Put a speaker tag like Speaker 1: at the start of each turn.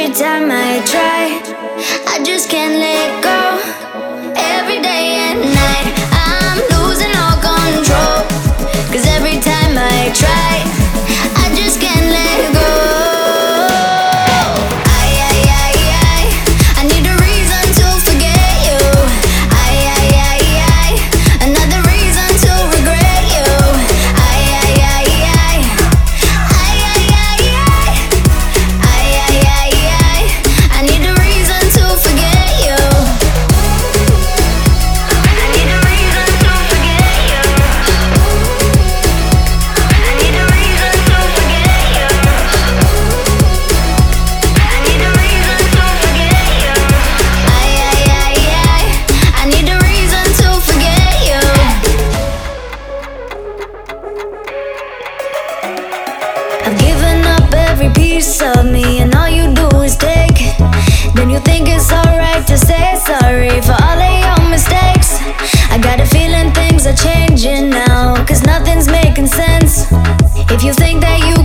Speaker 1: Every time I try, I just can't let go. Every day and night, I'm losing all control. 'Cause every time I try, I just can't let go. I need a reason to forget you. Another reason to regret you. I need a reason to forget you. I need a reason to forget you. I need a reason to forget you. I need a reason to forget you. I need a reason to forget you. I've given up every piece of me, and all you do is take. Then you think it's alright to say sorry for all of your mistakes. I got a feeling things are changing now, 'cause nothing's making sense. If you think that you